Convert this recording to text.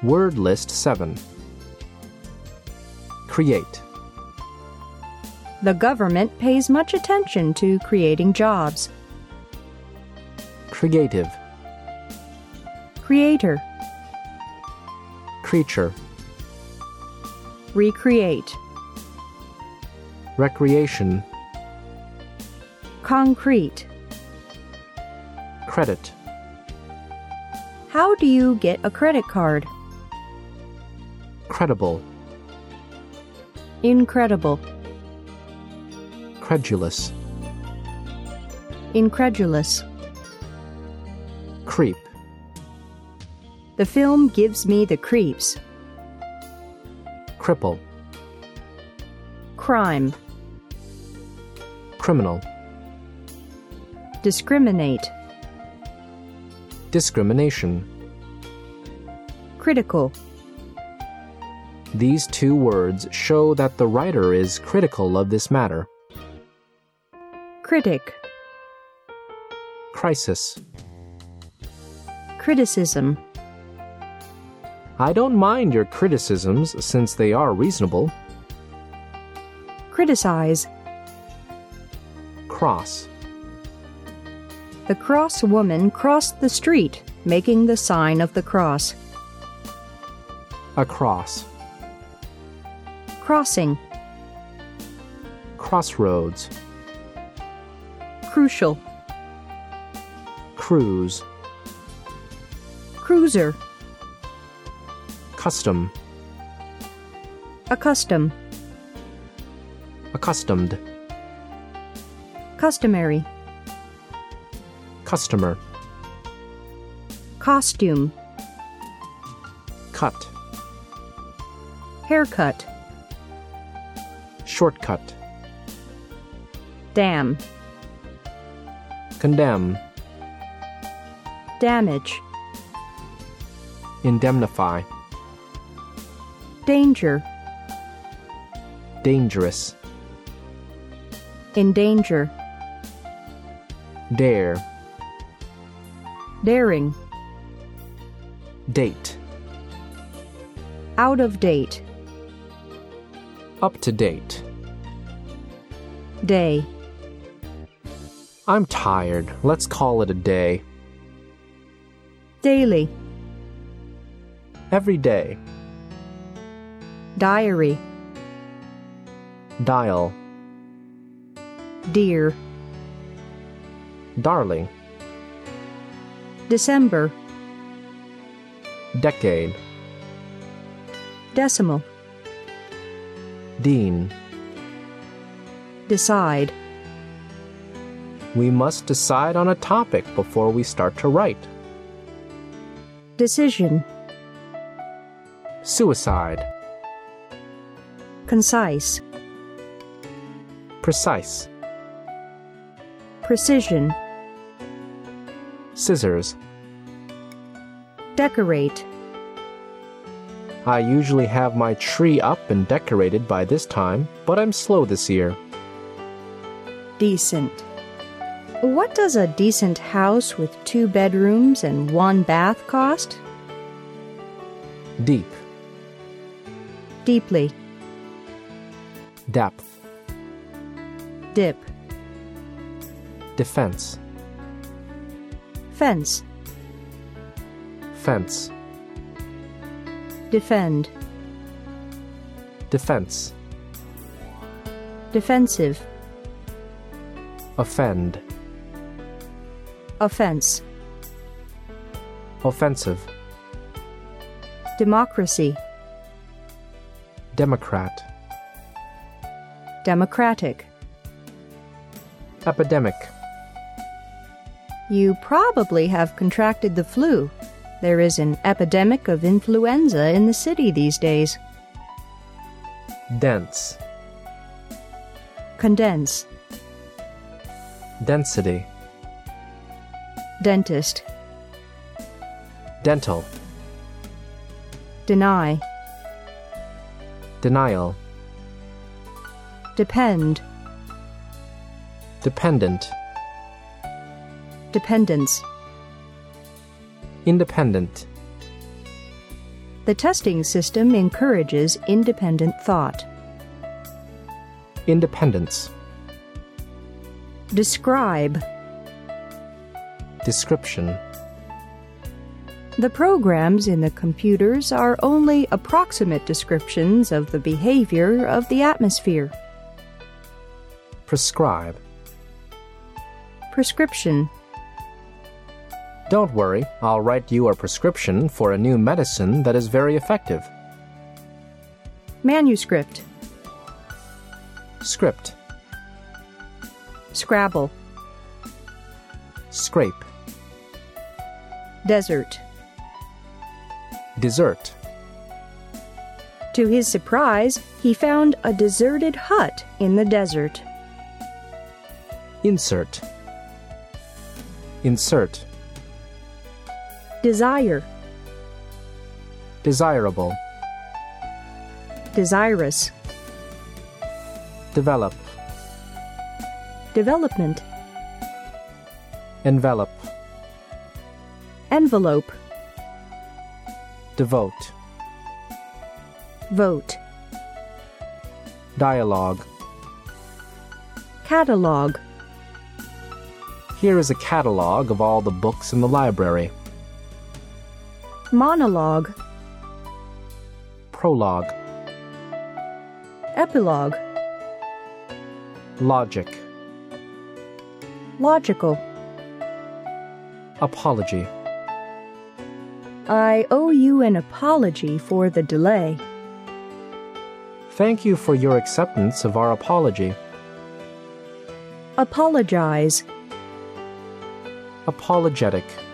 Word list 7. Create. The government pays much attention to creating jobs. Creative. Creator. Creature. Recreate. Recreation. Concrete. Credit. How do you get a credit card? Credible. Incredible. Credulous. Incredulous. Creep. The film gives me the creeps. Cripple. Crime. Criminal. Discriminate. Discrimination. Critical. These two words show that the writer is critical of this matter. Critic. Crisis. Criticism. I don't mind your criticisms since they are reasonable. Criticize. Cross. The cross woman crossed the street, making the sign of the cross. Across. Crossing. Crossroads. Crucial. Cruise. Cruiser. Custom. Accustom. Accustomed. Customary. Customer. Costume. Cut. Haircut. Shortcut. Dam. Condemn. Damage. Indemnify. Danger. Dangerous. Endanger. Dare. Daring. Date. Out of date. Up to date. Day. I'm tired. Let's call it a day. Daily. Every day. Diary. Dial. Dear. Darling. December. Decade. Decimal. Dean. Decide. We must decide on a topic before we start to write. Decision. Suicide. Concise. Precise. Precision. Scissors. Decorate. I usually have my tree up and decorated by this time, but I'm slow this year. Decent. What does a decent house with 2 bedrooms and 1 bath cost? Deep. Deeply. Depth. Dip. Defense. Fence. Fence. Defend. Defense. Defensive. Offend. Offense. Offensive. Democracy. Democrat. Democratic. Epidemic. You probably have contracted the flu. There is an epidemic of influenza in the city these days. Dense. Condense. Density. Dentist. Dental. Deny. Denial. Depend. Dependent. Dependence. Independent. The testing system encourages independent thought. Independence. Describe. Description. The programs in the computers are only approximate descriptions of the behavior of the atmosphere. Prescribe. Prescription. Don't worry, I'll write you a prescription for a new medicine that is very effective. Manuscript. Script. Scrabble. Scrape. Desert. Dessert. To his surprise, he found a deserted hut in the desert. Insert. Insert. Desire. Desirable. Desirous. Develop. Development. Envelop. Envelope. Devote. Vote. Dialogue. Catalog. Here is a catalog of all the books in the library. Monologue. Prologue. Epilogue. Logic. Logical. Apology. I owe you an apology for the delay. Thank you for your acceptance of our apology. Apologize. Apologetic.